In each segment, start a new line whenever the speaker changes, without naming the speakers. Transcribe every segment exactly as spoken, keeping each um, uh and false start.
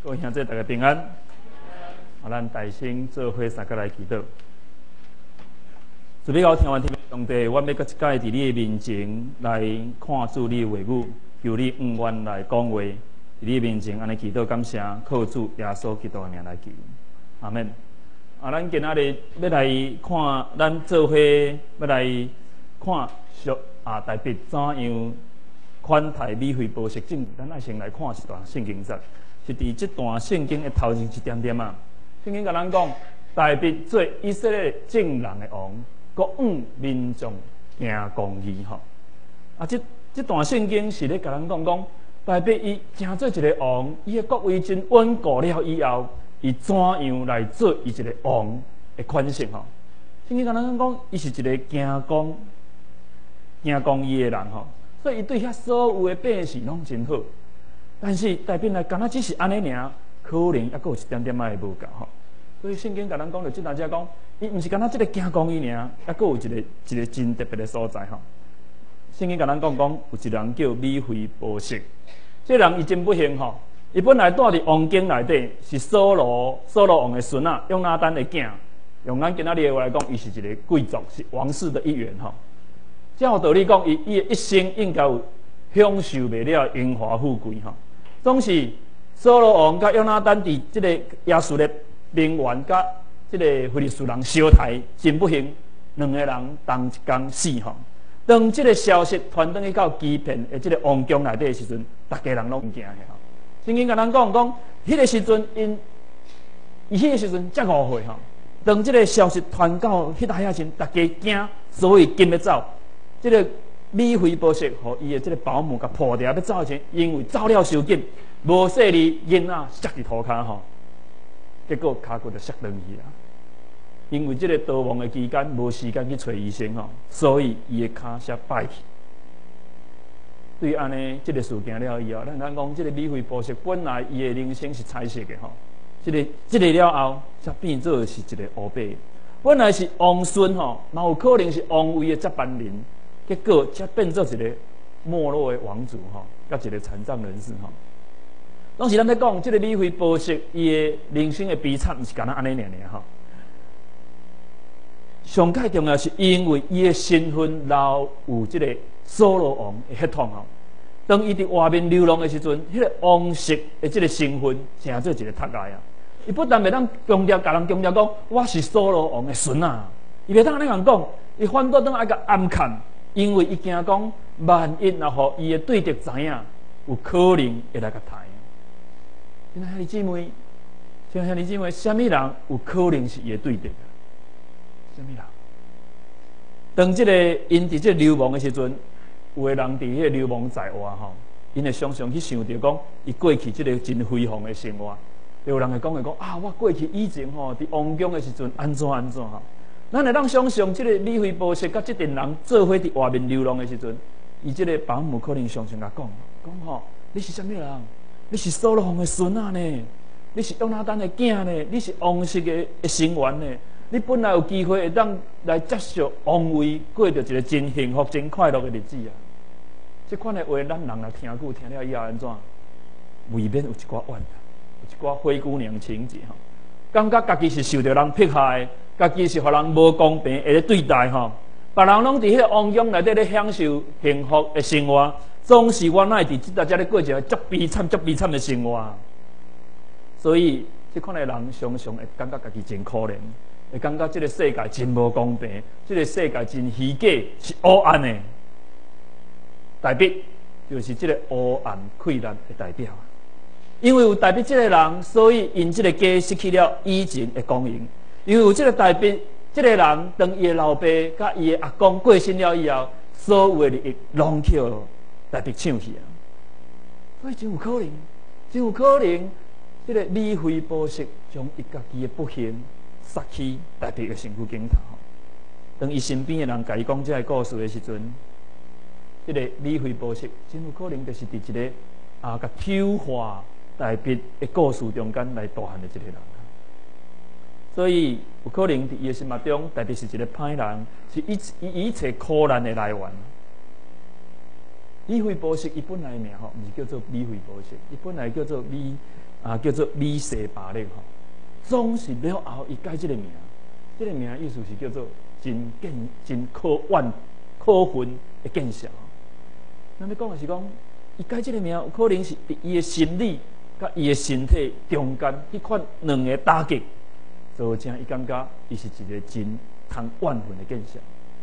各位兄弟，大家平安。啊，咱大声做伙三个来祈祷。主你好，听完天父上帝，我要搁一届伫你的面前来看主你的话语，求你恩愿来讲话，伫你的面前安尼祈祷感谢，靠主耶稣基督的名来求，阿门。啊，咱今仔日要来看，咱做伙要来看属啊，特别怎样款待美惠宝石证？咱爱先来看一段圣经节。是伫这段圣经的头前一点点啊，圣经甲咱讲，大卫做以色列正人的王，国往民众行公义吼。啊，这这段圣经是咧甲咱讲讲，大卫伊行做一个王，伊的国位真稳固了以后，伊怎样来做伊一个王的款式吼？圣经甲咱讲讲，伊是一个行公行公义的人吼，所以伊对遐所有的百姓拢真好。但是大兵来，敢若只是安尼尔，可能还佫有一点点仔会无够吼。所以圣经甲咱讲着，即大家讲，伊毋是敢若即个行公义尔，还佫有一个一个真特别的所在吼。圣经甲咱讲讲，有一人叫美惠宝石，这个人伊真不幸吼，伊本来住伫王宫内底，是扫罗扫罗王的孙仔，用拿单的囝，用咱今仔日的话来讲，伊是一个贵族，是王室的一员吼。照有道理讲，伊伊的一生应该有享受袂了荣华富贵吼。总是扫罗王甲约拿单伫即个亚述的名媛甲即个非利士人相杀，真不幸，两个人同一天死吼。当即个消息传转去到基遍的即个王宫内底的时阵，大家人拢惊吓吼。圣经甲咱讲讲，迄个时阵因伊迄个时阵才误会吼。当即个消息传到迄搭遐前，大家惊，所以紧要走。即个美惠宝石和伊的这个保姆甲破掉要走前，因为走了伤紧，无细哩囡仔摔伫涂骹吼，结果骹骨就摔断去啦。因为这个逃亡的期间无时间去找医生吼，所以伊的骹摔败去。对安尼这个事件了以后，咱咱讲这个美惠宝石本来伊的人生是彩色的吼，这个这个了后才变做是一个乌白。本来是王孙吼，嘛有可能是王位的接班人。结果才变做一个没落的王族吼，甲一个残障人士吼。当时咱咧讲，即、这个美惠宝石伊的人生的悲惨，毋是干那安尼尔尔吼。上界重要是因为伊的身份留有即个扫罗王的血统吼。当伊伫外面流浪的时阵，迄、那个王室的即个身份成做一个脱爱啊。伊不但袂当强调，甲人强调讲我是扫罗王的孙啊，伊袂当安尼人讲，伊反倒当爱甲暗砍。因为伊惊讲，万一若互伊的对敌知影，有可能会来甲杀。现在兄弟姊妹，现在兄弟姊妹，什么人有可能是伊的对敌啊？什么人？当即、这个因伫即流亡的时阵，有的人伫迄个流亡在外吼，因会常常去想着讲，伊过去即个真辉煌的生活。有人会讲会讲啊，我过去以前吼伫王宫的时阵安怎安怎吼。咱会当想象，即个美惠宝石甲即群人做伙伫外面流浪的时阵，伊即个保姆可能常常甲讲，讲吼，你是啥物人？你是扫罗王的孙仔呢？你是约拿单的囝呢？你是王室的成员呢？你本来有机会会当来接受王位，过着一个真幸福、真快乐的日子啊！即款的话，咱人来听久，听了以后安怎？未免有一寡怨，有一寡灰姑娘情节吼，感觉家己是受到人迫害。家己是互人无公平的对待吼，别人拢伫迄个王宫内底咧享受幸福的生活，总是我乃伫即大家咧过一个足悲惨、足悲惨的生活。所以，即款的人常常会感觉家己真可怜，会感觉即个世界真无公平，即、这个世界真虚假，是黑暗的。大卫就是即个黑暗溃烂的代表，因为有大卫即个人，所以因即个家失去了以前的光荣。因为有这个大兵，这个人当伊的老爸甲伊的阿公过身了以后，所有的利益拢叫大兵抢去啊！所以真有可能，真有可能，这个美惠宝石将伊家己的不幸杀去大兵的身躯顶头。当伊身边的人甲伊讲这个故事的时阵，这个美惠宝石真有可能就是伫一个啊，甲丑化大兵的故事中间来大汉的这个人。所以有可能伫伊的心目中，大别是一个歹人，是一一一切苦难的来源。美惠宝石伊本来的名吼，毋是叫做美惠宝石，伊本来叫做美啊，叫做米舍巴勒吼，总是了后伊改即个名，即、这个名意思是叫做真见真可万可恨的见效。咱要讲的是讲，伊改即个名，有可能是伫伊的心理甲伊的身体中间迄款两个打击，造成伊感觉伊是一个真通万分的见效。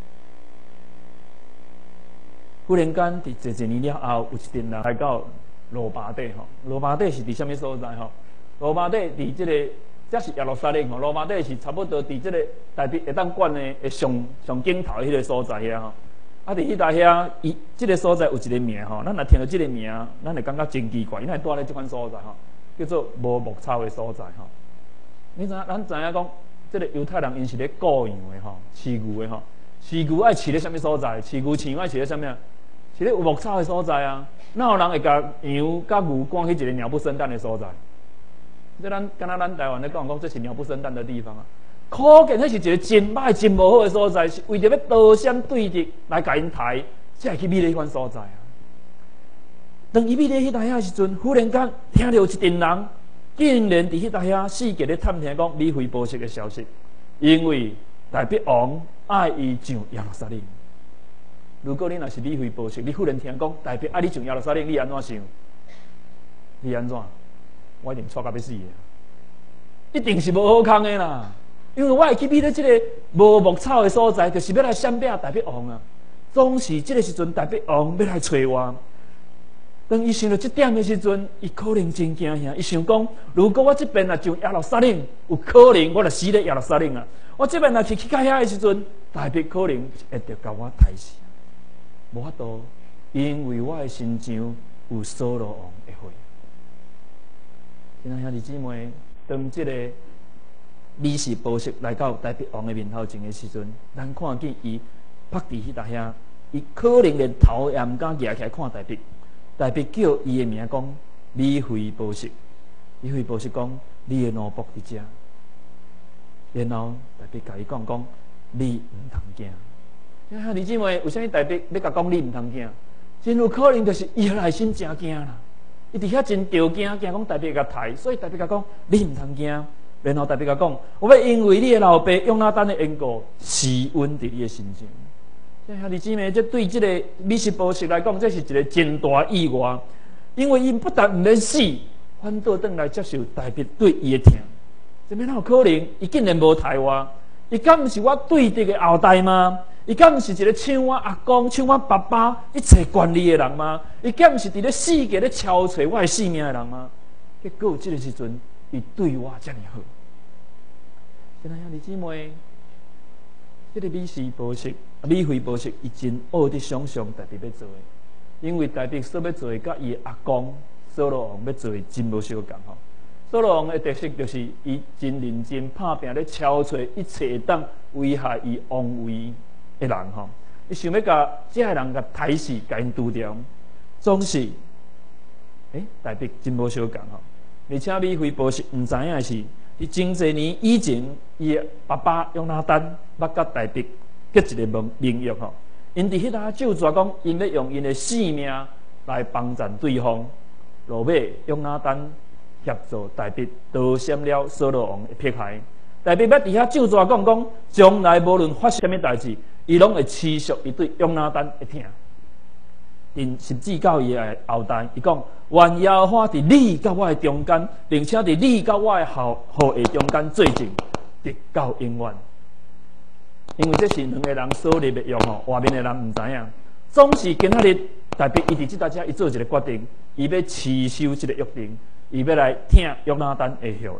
忽然间，伫这一年了后，有一阵人来到罗巴底吼，罗巴底是伫什么所在吼？罗巴底伫即、这个，这是耶路撒冷吼。罗巴底是差不多伫即个台北会当管的诶上上顶头迄个所在遐吼。啊，伫迄搭遐，伊即个所在有一个名吼，咱若听到即个名，咱会感觉真奇怪，因为住咧即款所在吼，叫做无牧草的所在吼。你知影？咱知影讲，即、这个犹太人因是咧雇羊的吼，饲牛的吼，饲牛爱饲咧什么所在？饲牛饲爱饲咧什么？是咧有牧草的所在啊，哪有人会甲羊甲牛赶去一个鸟不生蛋的所在？这咱敢若咱台湾咧讲讲，这是鸟不生蛋的地方啊。可见迄是一个真歹、真无好的所在，是为着要刀闪对敌来甲因抬，才会去觅咧迄款所在啊。当伊觅咧迄搭遐时阵，忽然间听到有一群人竟然伫迄搭遐四界咧探听讲米非波设的消息，因为大逼王爱伊上耶路撒冷。如果你若是米非波设，你忽然听讲大逼爱你上耶路撒冷，你安怎想？你安怎？我一定错甲要死的，一定是无好康的啦。因为我会去觅咧即个无牧草的所在，就是要来闪避大逼王啊。总是即个时阵，大逼王要来找我。当伊想到这点的时阵，伊可能真惊吓。伊想讲，如果我这边若上耶路撒冷，有可能我就死咧耶路撒冷啊。我这边若去去到遐的时阵，大逼可能会着甲我杀死。无法度，因为我的身上有扫罗王的血。今仔兄弟姊妹，当即、这个米士波设来到大逼王的面头前的时阵，咱看见伊趴伫迄搭遐，伊可能连头也毋敢举起来看大逼。大逼叫伊的名讲米非波设，米非波设讲你的奴仆伫遮。然后大逼甲伊讲讲，你毋通惊。兄弟姊妹，为什么大逼要甲讲你毋通惊？真有可能就是伊内心真惊啦。伊伫遐真着惊，惊讲大逼甲抬，所以大逼甲讲你毋通惊。然后大逼甲讲，我要因为你的老爸用那单的缘故，施温伫你的身上。兄弟姊妹，这对这个米士波设来讲，这是一个真大意外，因为伊不但毋免死，反倒转来接受大逼对伊的疼。怎么哪有可能？伊竟然无抬我？伊敢毋是我对敌的后代吗？伊敢毋是一个像我阿公、像我爸爸一切管理的人吗？伊敢毋是伫咧世界咧敲找我的性命的人吗？结果这个时阵，伊对我遮尔好。现在兄弟姊妹，这个米士波设、米非波设，伊真恶伫想象大逼要做的，因为大逼所要做的，甲伊阿公扫罗王要做的真无相共吼。扫罗王的特色就是伊真认真拍拼咧敲找一切当危害伊王位的人吼。伊想要甲这个人甲抬死，甲因除掉，总是诶、欸、大逼真无相共吼。而且米非波设毋知影的是。伫真侪年以前，伊的爸爸约拿单捌甲大逼结一个盟盟约吼。因伫迄搭就抓讲，因要用因的性命来帮助对方。落尾约拿单协助大逼夺闪了扫罗王的迫害。大逼要伫遐就抓讲讲，将来无论发生什么代志，伊拢会持续伊对约拿单的疼。因甚至到伊的后代，伊讲。愿耶和华伫你甲我的中间，并且伫你甲我的后后裔中间做证，直到永远。因为这是两个人所立的约吼，外面的人毋知影。总是今仔日大逼伊伫即搭遮，伊做一个决定，伊要持守即个约定，伊要来听约拿单的话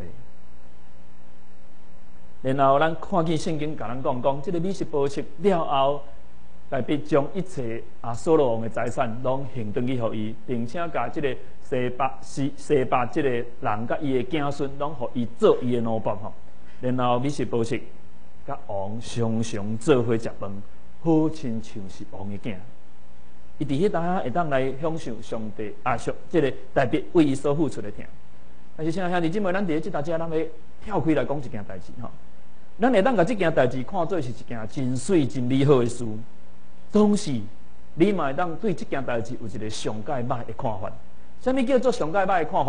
的。然后咱看见圣经甲咱讲讲，即、这个米士波设了后。大逼将一切啊扫罗王的财产拢还转去互伊，并且甲即个西巴西西巴即个人甲伊的子孙拢互伊做伊的奴仆吼。然后米士波设甲王常常做伙食饭，好亲像是王的囝。伊伫迄搭会当来享受上帝啊上即、这个大逼为伊所付出的疼。但是像兄弟姊妹，咱伫即搭遮，咱要跳开来讲一件代志吼。咱会当甲即件代志看做是一件真水真美好的事。总是，你嘛会当对这件代志有一个上界歹的看法。什么叫做上界歹的看法？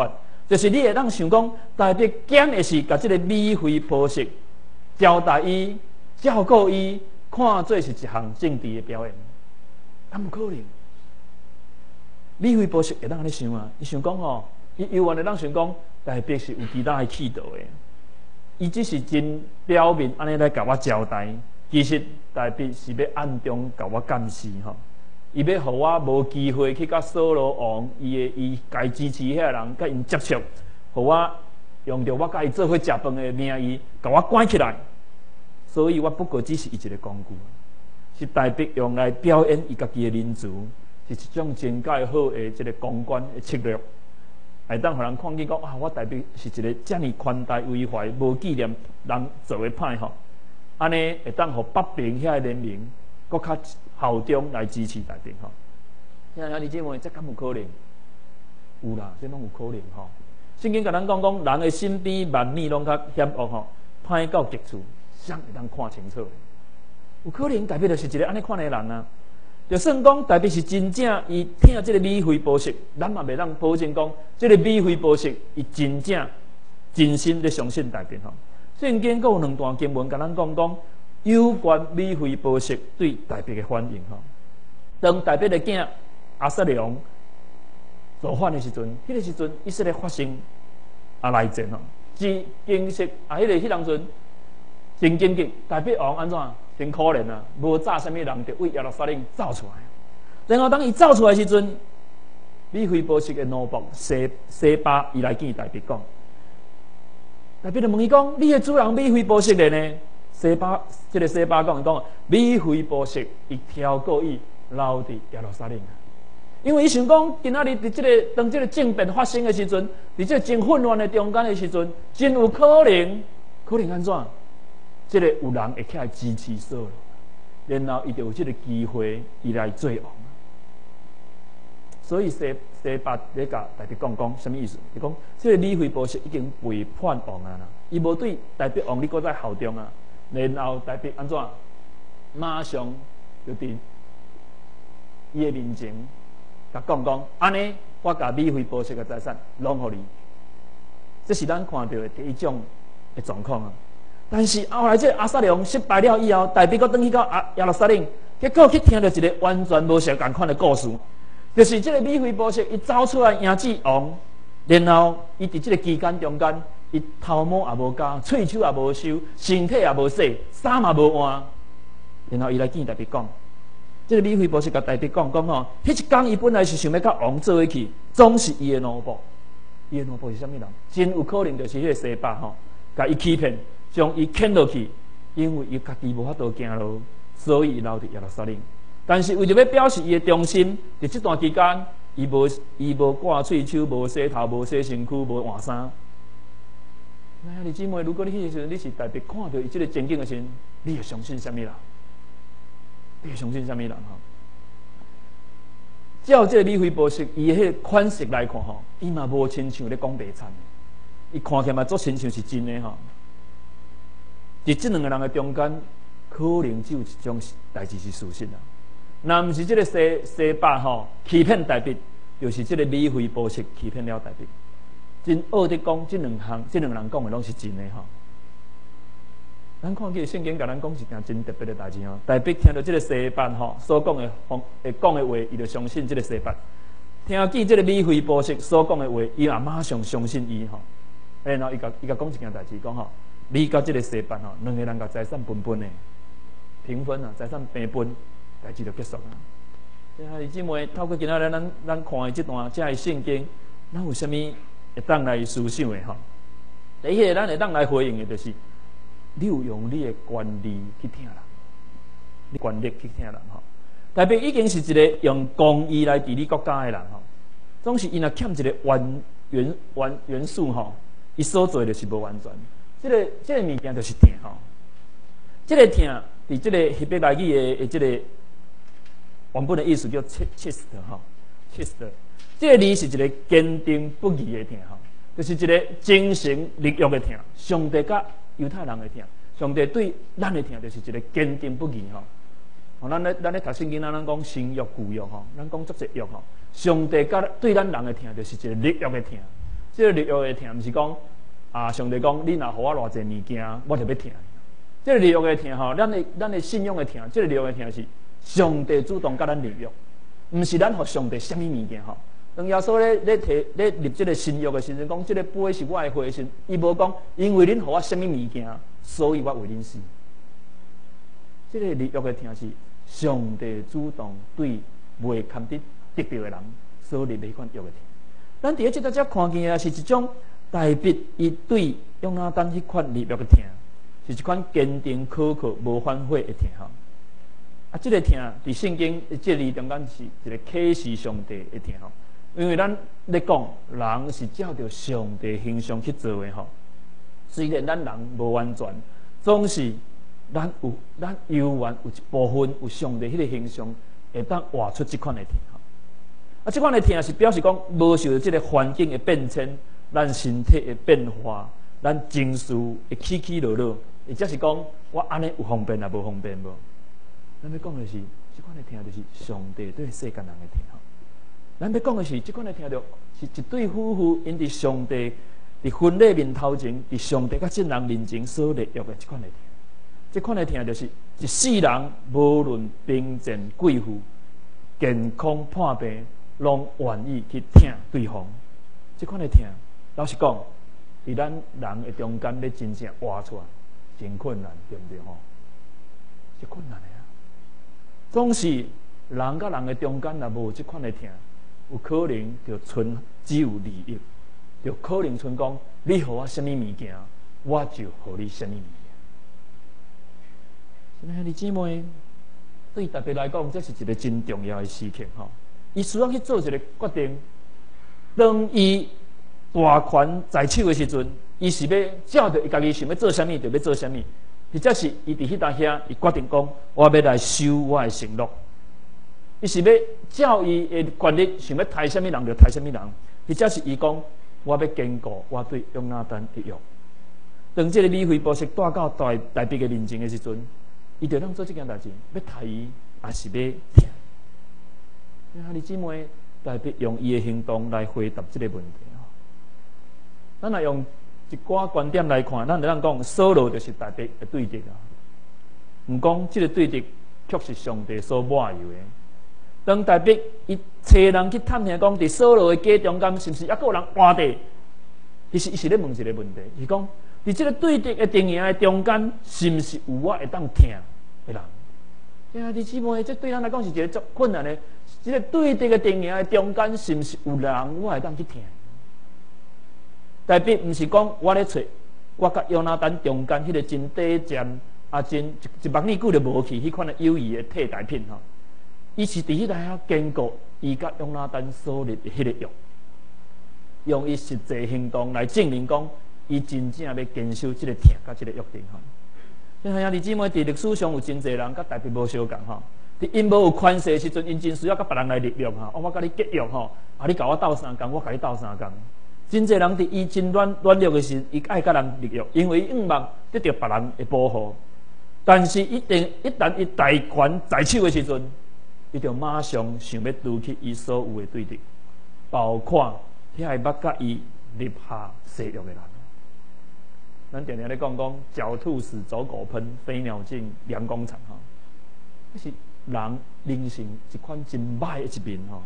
就是你会当想讲，台北拣的是甲即个美惠宝石招待伊、照顾伊，看做是一项政治的表演，敢不可能？美惠宝石会当安尼想啊？伊想讲吼，伊永远会当想讲，台北是有其他的企图的，伊只是真表面安尼来甲我交代，其实台北是要暗中甲我监视吼。伊要互我无机会去甲扫罗王伊的伊该支持遐人，甲因接触，互我用着我甲伊做伙食饭的名义，甲我关起来。所以我不过只是伊一个工具，是台北用来表演伊家己的民族，是一种真介好的一个公关的策略，会当互人看见讲啊，我台北是一个遮尔宽大为怀、无纪念人做的派吼，安尼会当互北平遐个人民搁较效忠来支持台北吼。兄弟姐妹，这敢有可能？有啦，这拢有可能吼。圣经甲咱讲讲，人的心边万米拢较险恶吼，歹到极处，谁会当看清楚？有可能台北就是一个安尼款的人啊。就算讲台北是真正伊听这个美惠宝石，咱嘛袂当保证讲这个美惠宝石伊真正真心咧相信台北吼。圣经阁有两段经文甲咱讲讲有关美惠宝石对台北的反应吼。当台北的囝押沙龙造反的时阵，迄、那个时阵以色列发生啊内战吼，是经历啊迄、那个迄当阵真紧急，台北王安怎？真可怜啊！无早啥物人就为耶路撒冷走出来，然后当伊走出来时阵，美惠宝石的奴仆西西巴伊来见台北讲，台北就问伊讲：你的主人美惠宝石的呢？西巴这个西巴讲伊讲，美惠宝石伊挑过伊留伫耶路撒冷啊，因为伊想讲，今仔日伫这个当这个政变发生的时阵，伫这个真混乱的中间的时阵，真有可能，可能安怎？这个有人会起来支持扫罗，然后伊就有这个机会，伊来做王。所以西西巴咧甲台北讲讲什么意思？伊讲这个美惠宝石已经背叛王啊啦，伊无对台北王你搁再效忠啊。然后台北安怎？马上就伫伊的面前甲讲讲，安尼我甲美惠宝石的财产拢互你。这是咱看到的第一种的状况啊。但是后来这押沙龙失败了以后，台北阁转去到耶路撒冷，结果去听到一个完全无相共款的故事，就是这个美惠宝石伊走出来迎接王，然后伊伫这个期间中间，伊头毛也无加，喙手也无修，身体也无洗，衫也无换，然后伊来见台北讲，这个美惠宝石甲台北讲讲吼，迄一天伊本来是想要甲王做伙去，总是伊的奴仆，伊的奴仆是啥物人？真有可能就是迄个西巴吼，甲伊欺骗。将伊牵落去，因为伊家己无法度行路，所以伊留伫耶路撒冷。但是为着要表示伊的忠心，伫这段期间，伊无伊无挂喙手，无洗头，无洗身躯，无换衫。那兄弟姊妹，如果你迄时阵你是特别看到伊这个情景的时候，你会相信什么人？你会相信什么人？吼？照这个美惠宝石，伊迄个款式来看吼，伊嘛无亲像咧讲白惨，伊看起来嘛足亲像是真的吼。伫这两个人的中间，可能只有一种代志是事实啦。若毋是这个西西巴吼欺骗台北，就是这个美惠宝石欺骗了台北。真恶的讲，这两项这两人讲的拢是真的吼。咱看见圣经甲咱讲一件真特别的代志吼。台北听到这个西巴吼所讲的方会讲的话，伊就相信这个西巴。听见这个美惠宝石所讲的话，伊也马上相信伊吼。然后伊甲伊甲讲一件代志，讲吼。你甲这个西班吼，两个人甲财产分分的平分啊，财产平分，代志就结束啦。兄弟姊妹，透过今仔日咱咱看的这段这个圣经，咱有啥物会当来思想的吼？第一个咱会当来回应的，就是你有用你的权利去听人，你权力去听人吼。特别已经是一个用公义来治理国家的人吼，总是伊若欠一个元元元元素吼，伊所做的就是无完全。这个这个物件就是疼吼，这个疼伫这个希伯来语的的这个原本的意思叫 chest 吼 chest， 这个字是一个坚定不移的疼吼，就是一个精神力量的疼。上帝甲犹太人的疼，上帝对咱的疼就是一个坚定不移吼。吼，咱咧咱咧读圣经，咱咱讲新约旧约吼，咱讲足侪约吼，上帝甲对咱人的疼就是一个力量的疼。 这个入狱的疼，毋是讲啊，上帝讲你若互我偌济物件，我就要疼。这个入狱的疼吼，咱的咱的信仰的疼，这个入狱的疼是上帝主动甲咱入狱，毋是咱互上帝什么物件吼。当耶稣咧咧提咧立这个新约的时阵，讲这个杯是我的血的，伊无讲因为恁互我什么物件，所以我为恁死。这个入狱的疼是上帝主动对未堪得得着的人所立的迄款约的疼。咱伫咧即搭只看见啊，是一种大笔伊对约拿单迄款入狱的疼，是一款坚定可靠、无反悔的疼吼。啊，这个疼伫圣经这里中间是一个启示上帝的疼吼。因为咱咧讲，人是照着上帝形象去做的吼。虽然咱人无完全，总是咱有咱犹原有一部分有上帝迄个形象，会当活出即款的疼吼。啊，即款的疼是表示讲无受到即个环境的变迁，咱身体的变化，咱情绪的起起落落，或者是讲我安尼有方便也无方便无。咱要讲的是，即款的疼就是上帝对世间人的疼吼。咱要讲的是，即款的听到是一对夫妇因伫上帝伫婚礼面头前，伫上帝甲真人面前所立约的即款的听。即款的听就是一世人无论贫贱贵妇、健康破病，拢愿意去听对方。即款的听，老实讲，伫咱人的中间咧真正活出来，真困难，对不对吼？是困难的啊！总是人甲人的中间若无即款的听。有可能就存只有利益，就可能存讲你互我什么物件，我就互你什么物件。兄弟姊妹，对大家来讲，这是一个真重要的时刻吼。伊需要去做一个决定。当伊大权在手的时阵，伊是要照着伊家己想要做啥物，就要做啥物。或者是伊伫迄搭遐，伊决定讲，我要来守我的承诺。伊是要照伊的权力，想要杀什么人就杀什么人，或者是伊讲我要坚固我对约拿单的约。当这个李惠波是带到大大逼的面前的时阵，伊就当做这件代志，要杀伊，还是要听？兄弟姊妹，大逼用伊的行动来回答这个问题。咱来用一寡观点来看，咱就当讲扫罗就是大逼的对敌啊。毋讲这个对敌，却是上帝所抹油的。当大逼伊找人去探听，讲伫扫罗的家中间是毋是还佫有人活地？其实伊是咧问一个问题，是讲伫即个对敌的阵营的中间，是毋是有我会当听的人？兄弟姊妹，这对咱来讲是一个足困难的。即、这个对敌的阵营的中间，是毋是有人我会当去听？大逼毋是讲我咧找我甲约拿单中间迄个真短暂啊，真一一万年久就无去迄款的友谊的替代品吼。伊是伫迄个遐坚固伊甲约拿单所立的迄个约，用伊实际行动来证明讲，伊真正要坚守即个听甲即个约定吼。像兄弟姊妹，伫历史上有真侪人甲大逼无相共吼。伫因无有权势时阵，因真需要甲别人来立约吼。哦，我甲你结约吼，啊，你甲我斗相共，我甲你斗相共。真侪人伫伊真软软弱的时，伊爱甲人立约，因为伊仰望得到别人的保护。但是一定一旦伊大权在手的时阵，伊就马上想要拄起伊所有的对敌，包括遐会捌甲伊立下誓约的人。咱常常咧讲讲，狡兔死，走狗烹；飞鸟尽，良弓藏。吼，这是人人性一款真歹的一面吼。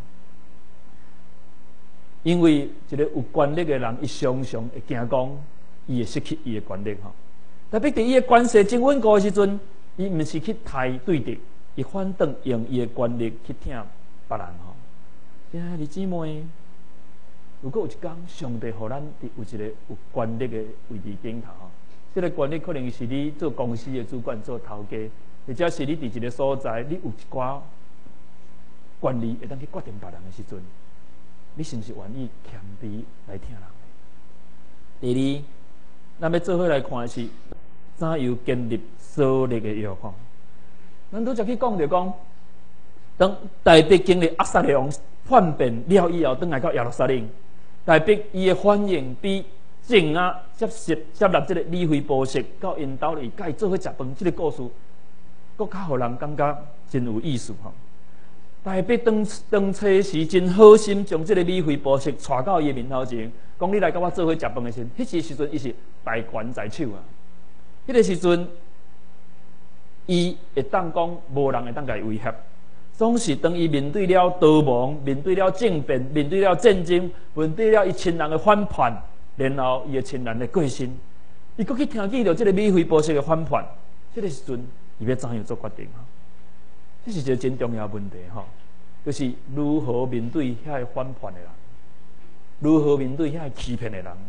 因为一个有权力的人，伊常常会惊讲，伊会失去伊的权力吼。特别伫伊的权势真稳固的时阵，伊毋是去杀对敌。伊反倒用伊的权力去听别人吼，兄弟姊妹，如果有一天上帝互咱有一个有权力的位置顶头吼，这个权力可能是你做公司的主管、做头家，或者是你伫一个所在，你有一寡权利会当去决定别人的时阵，你是毋是愿意谦卑来听人？第二，咱要做伙来看的是怎样建立所立的约吼。咱拄则去讲着讲，当大逼经历押撒龙叛变了以后，转来到耶路撒冷，大逼伊的反应比正啊接受接纳这个李惠波色到因兜里甲伊做伙食饭，这个故事，搁较互人感觉真有意思吼。 大伯当当初时真好心，将这个米费宝石带到伊面头前，讲你来甲我做伙食饭的时，迄时时阵伊是大权在手啊。迄个时阵，伊会当讲无人会当甲伊威胁，总是当伊面对了逃亡、面对了政变、面对了战争、面对了伊亲人的反叛，然后伊的亲人的过身，伊搁去听见着这个米费宝石的反叛，这个时阵伊要怎样做决定啊？这是一个真重要的问题吼，就是如何面对遐个反叛的人，如何面对遐个欺骗的人。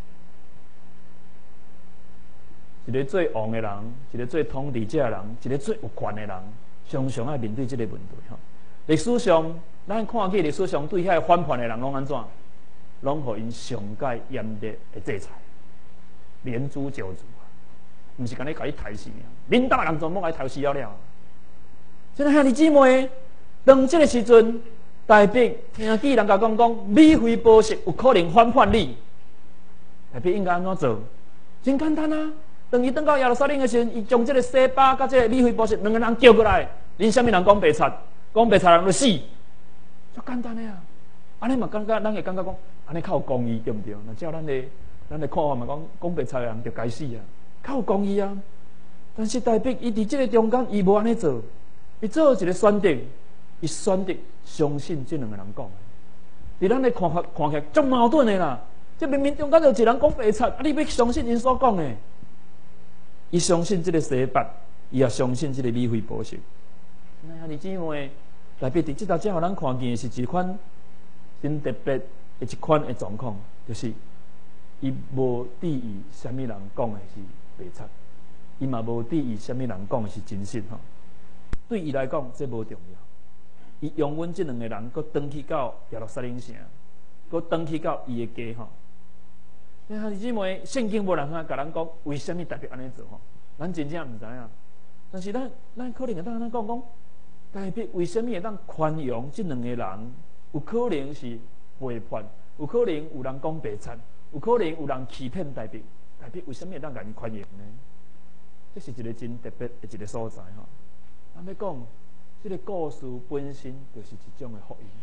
一个最王的人，一个最统治者的人，一个最有权的人，常常爱面对这个问题吼。历史上，咱看见历史上对遐个反叛的人拢安怎？拢互因上界严厉的制裁，连诛九族啊！毋是干你甲伊杀死尔，领导人全部甲伊杀死了了。现在兄弟姊妹，当这个时阵，大伯听见人家讲讲米费宝石有可能反叛你，大伯应该安怎做？真简单啊！当伊转到耶路撒冷的时阵，伊将这个西巴甲这个米费宝石两个人叫过来，恁什么人讲白贼，讲白贼人就死，就简单的啊！安尼嘛感觉，咱会感觉讲，安尼较有公义，对不对？那照咱的咱的看法嘛，讲讲白贼的人就该死啊，较有公义啊。但是大伯伊伫这个中间，伊无安尼做，伊做一个选择，伊选择相信这两个人讲的。伫咱的看法看起来足矛盾的啦，这明明中间就一人讲白贼，啊，你要相信因所讲的。伊相信这个西巴，伊也相信这个米费宝石。那兄弟姊妹，大伯伫这搭只互咱看见的是一款真特别的一款的状况，就是伊无伫意什么人讲的是白贼，伊嘛无伫意什么人讲的是真实吼。对伊来讲，这无重要。伊用阮这两个人，搁转去到耶路撒冷城，搁转去到伊的家吼。兄弟姊妹，圣经无人啊，甲咱讲为什么大伯安尼做吼？咱真正毋知影。但是咱咱可能会当安尼讲讲，大伯为什么会当宽容这两个人？有可能是背叛，有可能有人讲白贼，有可能有人欺骗大伯。大伯为什么会当甲因宽容呢？这是一个真特别的一个所在吼。咱要讲，这个故事本身就是一种的福音。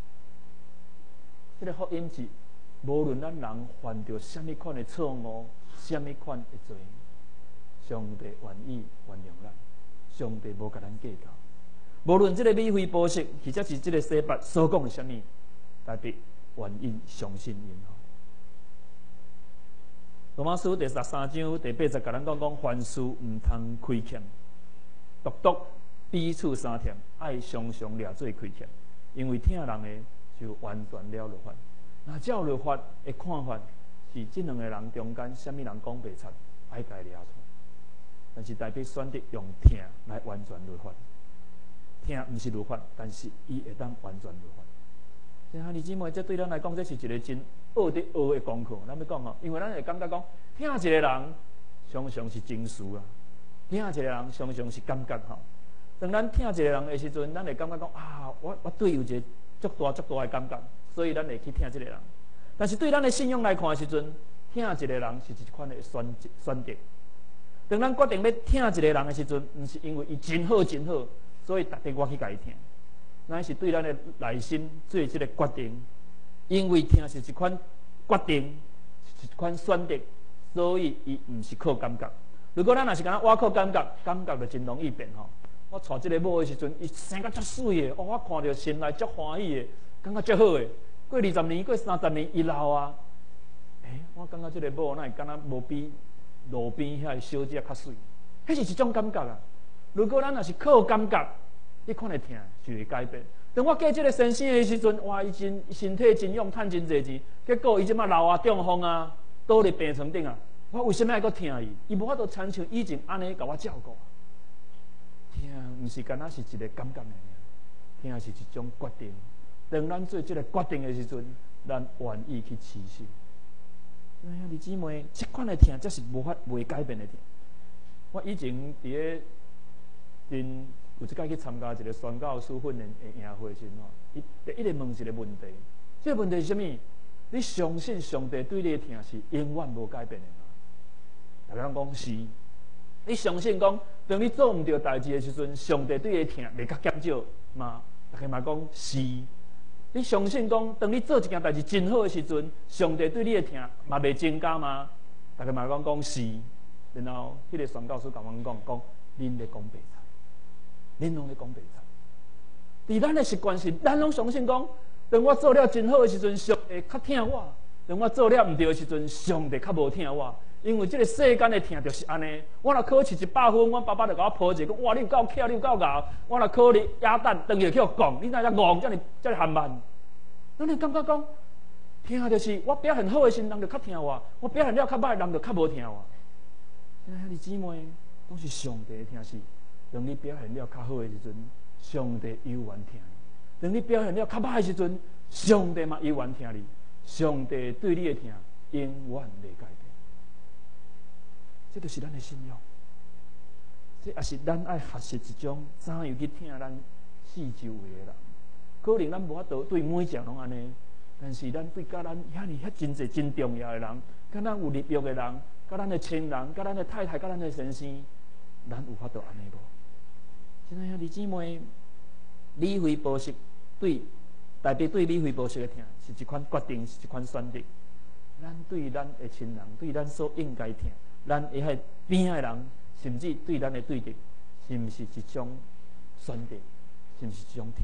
这个福音是。无论咱人犯着什么款的错误，什么款的罪，上帝愿意原谅咱，上帝无甲咱计较。无论这个米费宝石，或者是这个西巴所讲的什么，大伯愿意相信因吼。罗马书第十三章第八节，甲咱讲讲，凡事毋通亏欠，独独彼此相欠，爱常常掠做亏欠，因为听人的就完全了律法。那照律法的看法是，这两个人中间，什么人讲白贼，爱家掠错。但是大伯选择用听来完全律法，听毋是律法，但是伊会当完全律法。兄弟姊妹，这对咱来讲，这是一个真学得学的功课。咱要讲吼，因为咱会感觉讲，听一个人常常是情绪啊，听一个人常常是感觉吼。当咱听一个人的时阵，咱会感觉讲啊，我我对有一个足大足大的感觉。所以咱会去听这个人，但是对咱的信仰来看的时阵，听一个人是一款的选选择。当咱决定要听一个人的时阵，毋是因为伊真好真好，所以特地我去甲伊听，乃是对咱的内心做这个决定。因为听是一款决定，是一款选择，所以伊毋是靠感觉。如果咱若是敢若我靠感觉，感觉就真容易变吼。我带这个某的时阵，伊生甲足水的，哦，我看到心内足欢喜的。感觉足好诶！过二十年、过三十年，伊老啊，诶、欸，我感觉这个某哪会敢若无比路边遐个小姐较水？迄是一种感觉啊。如果咱若是靠感觉，你看会听就会改变。当我嫁这个先生的时阵，哇，伊真身体真勇，趁真侪钱，结果伊即马老啊、中风啊，倒伫病床顶啊，我为什么爱阁听伊？伊无法度亲像以前安尼甲我照顾。听，毋是干若是一个感觉的，听是一种决定。当咱做这个决定的时阵，咱愿意去持守。兄弟姊妹，这款的听，这是无法未改变的听。我以前伫咧真有一届去参加一个宣教师训练的营会时吼，伊第一个问一个问题，这个问题是啥物？你相信上帝对你的听是永远无改变的吗？大家讲是。你相信讲，当你做唔到代志的时阵，上帝对你的听袂较减少吗？ 大家嘛讲是。你相信讲，当你做一件代志真好的时阵，上帝对你的疼嘛袂增加吗？大家嘛讲讲是。然后迄个宣教师甲阮讲讲，恁咧讲白贼，恁拢咧讲白贼。伫咱的习惯是，咱拢相信讲，当我做了真好的时阵，上帝较疼我；当我做了毋对的时阵，上帝较无疼我。因为这个世间的疼就是安尼。我若考试一百分，我爸爸就甲我抱一个，讲哇，你有够巧，你有够熬。我若考你鸭蛋，当日去互讲，你哪只戆，遮尔遮尔含慢。咱会感觉讲，疼就是我表现好的时，人就较疼我；我表现了较歹，人就较无疼我。现在兄弟姊妹，拢是上帝的疼是。当你表现了较好的时阵，上帝有缘疼你；当你表现了较歹的时阵，上帝嘛有缘疼你。上帝对你的疼，永远袂改变。这就是咱的信仰，这也是咱爱学习一种怎样去听咱四周围的人。可能咱无法度对每一个拢安尼，但是咱对甲咱遐尼遐真侪真重要的人，甲咱有利益的人，甲咱的亲人，甲咱的太太，甲咱的先生，咱有法度安尼无？现在兄弟姊妹，理会保释对，特别对理会保释的听，是一款决定，是一款选择。咱对咱的亲人，对咱所应该听。咱会喺边的人，甚至对咱的对敌，是毋是一种选择？是毋是一种疼？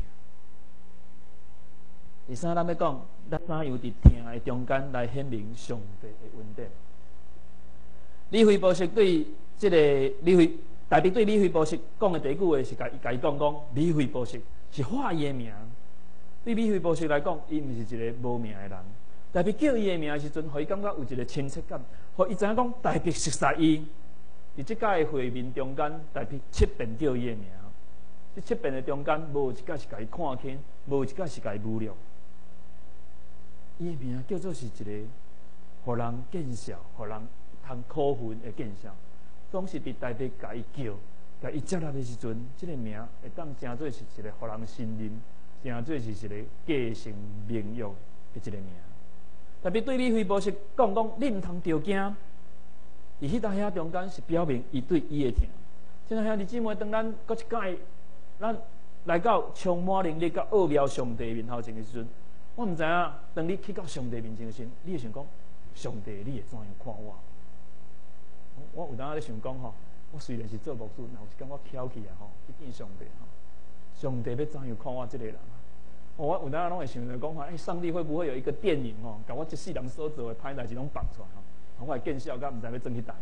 第三，咱要讲，咱怎样伫疼的中间来显明上帝的恩典。理会保释对这个理会，特别对理会保释讲的第一句话是甲甲伊讲讲，理会保释是化伊的名。对理会保释来讲，伊毋是一个无名的人。特别叫伊的名的时阵，互伊感觉有一个亲切感，互伊知影讲特别熟悉伊。伫即届的会面中间，特别七遍叫伊的名。这七遍的中间，无一届是甲伊看轻，无一届是甲伊侮辱。伊的名叫做是一个，互人见笑，互人通考分的见笑。总是伫特别甲伊叫，甲伊接纳的时阵，这个名会当成做是一个互人信任，成做是一个继承名誉的一个名。特别对理会保释讲讲，你毋通着惊。伫迄搭遐中间是表明伊对伊的疼。现在兄弟姊妹，当咱搁一届，咱来到充满能力、甲奥妙上帝面头前的时阵，我毋知影，当你去到上帝面前的时，你会想讲，上帝你会怎样看我？我有当咧想讲吼，我虽然是做牧师，但有时间我翘起啊吼，去见上帝吼，上帝要怎样看我这个人？我有当拢会想着讲话，哎，上帝会不会有一个电影哦，把我这世人所做的歹代志拢放出来吼，我会见笑，甲毋知要怎去代。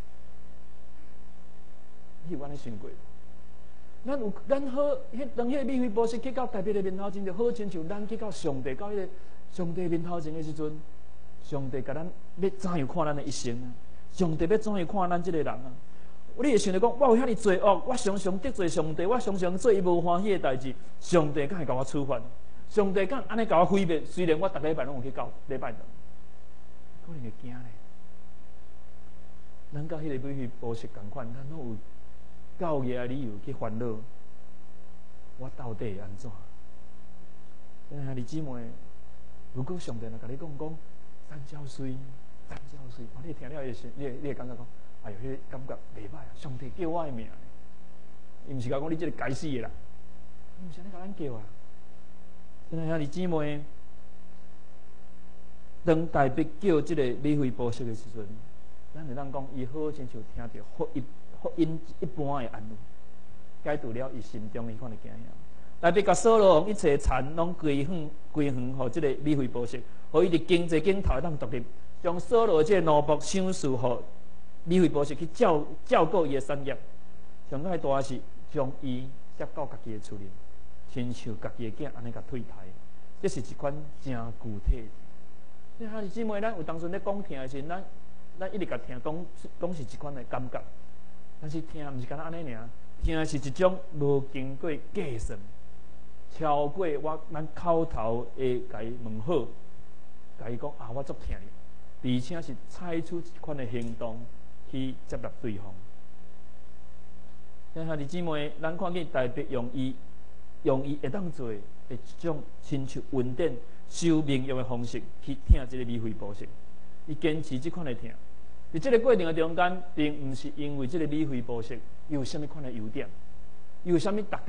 你有安尼想过？咱有咱好，迄当迄个理会保释去到特别的面头前，就好亲像咱去到上帝到迄个上帝面头前的时阵，上帝甲咱要怎样看咱的一生啊？上帝要怎样看咱这个人啊？你会想着讲，我有遐尼罪恶，我常常得罪上帝，我常常做伊无欢喜的代志，上帝敢会甲我处罚？上帝敢安尼甲我毁灭？虽然我逐礼拜拢有去教礼拜堂，可能会惊咧。咱甲迄个理会保释共款，咱拢有够个理由去烦恼，我到底会安怎？兄弟姊妹，如果上帝若甲你讲讲三焦水，三焦水，你听了也是，你你会感觉讲，哎呦，迄、那个、感觉袂歹啊！上帝叫我的名，伊毋是甲讲你这个该死的人，伊毋是安尼甲咱叫啊！兄弟姊妹，当代别叫这个理会保释的时阵，咱会当讲，伊好亲像听到福音福音一般的安慰，解除了伊心中迄款的惊吓。特别甲扫罗王一切田拢归还归还，互这个理会保释，互伊伫经济镜头当独立，将扫罗这个奴仆赏赐互理会保释去照照顾伊的产业。上个大是将伊接到家己的厝里。亲像家己的囝安尼甲退台，这是一款真具体。你兄弟姊妹，咱有当时咧讲听的时，咱咱一直甲听讲讲是一款的感觉，但是听毋是干那安尼尔，听是一种无经过计算，超过我咱口头的甲伊问好，甲伊讲啊，我足听你，而且是采取一款的行动去接纳对方。兄弟姊妹，咱看见特别用伊。用伊会当做的一种亲像稳定、受命用的方式去听这个理会保释，伊坚持这款的听。在这个过程的中间，并毋是因为这个理会保释有啥物款的优点，有啥物特别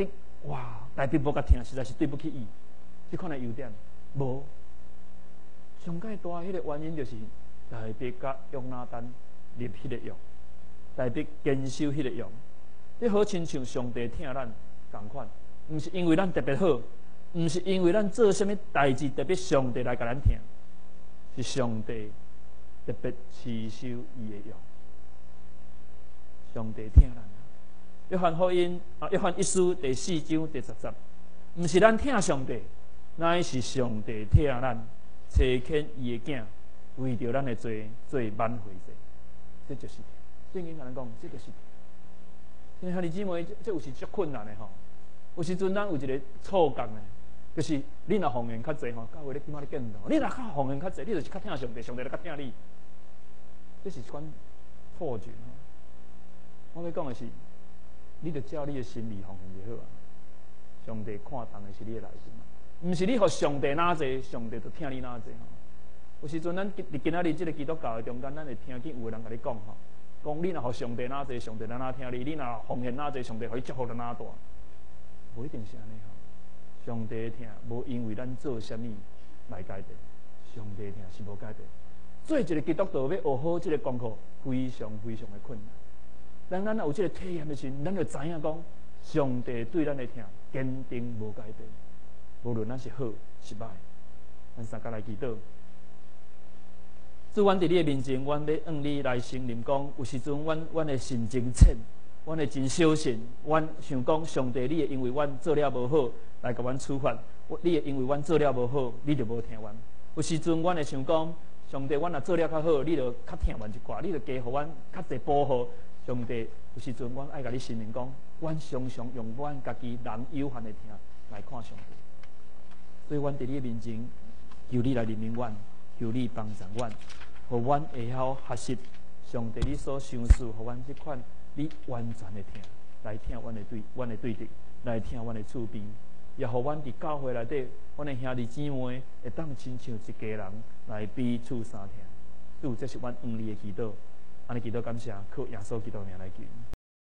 哇，台北无甲听，实在是对不起伊。即款的优点，无。上界大迄个原因就是台北甲约拿单立迄个约，台北坚守迄个约。这好亲像上帝疼咱同款，毋是因为咱特别好，毋是因为咱做啥物代志特别上帝来甲咱疼，是上帝特别持守伊的约。上帝疼咱。约翰福音啊，约翰一书第四章第十节，毋是咱疼上帝，乃是上帝疼咱，差遣伊的囝，为着咱的罪做挽回者。这就是圣经甲咱讲，这就是。因为兄弟姊妹，这有时足困难的吼。有时阵咱有一个错觉呢，就是你若奉献较济吼，教会咧起码咧见到；你若较奉献较济，你就是较疼上帝，上帝咧较疼你。这是一款错觉。我要讲的是，你着照你的心理奉献就好啊。上帝看重的是你的内心，毋是你互上帝哪济，上帝就疼你哪济吼。有时阵咱伫今仔日即个基督教的中间，咱会听见有个人甲你讲吼。讲你若互上帝哪济，上帝哪哪听你；你若奉献哪济，上帝互你祝福得哪大。无一定是安尼吼。上帝听，无因为咱做啥物来改变，上帝听是无改变。做一个基督徒要学好这个功课，非常非常的困难。当咱有这个体验的时候，咱就知影讲，上帝对咱的听坚定无改变，无论咱是好是歹。咱三甲来祈祷。主，阮伫你的面前，阮要向你来承认讲，有时阵阮阮的心真浅，阮会真小心，阮想讲上帝，你会因为阮做了无好来甲阮处罚，你会因为阮做了无好，你就无听阮。有时阵阮会想讲，上帝，阮若做了较好，你就较听阮一寡，你就加互阮较侪保护。上帝，有时阵阮爱甲你承认讲，阮常常用阮家己人有限的听来看上帝，所以阮伫你的面前，求你来怜悯阮，求你帮助阮。互阮会晓学习上帝你所想事，互阮即款你完全的听，来听阮的对，阮的对敌，来听阮的厝边，也互阮伫教会内底，阮的兄弟姊妹会当亲像一家人来彼此相听。主，这是阮向你的祈祷，安尼祈祷感谢，靠耶稣基督名来求。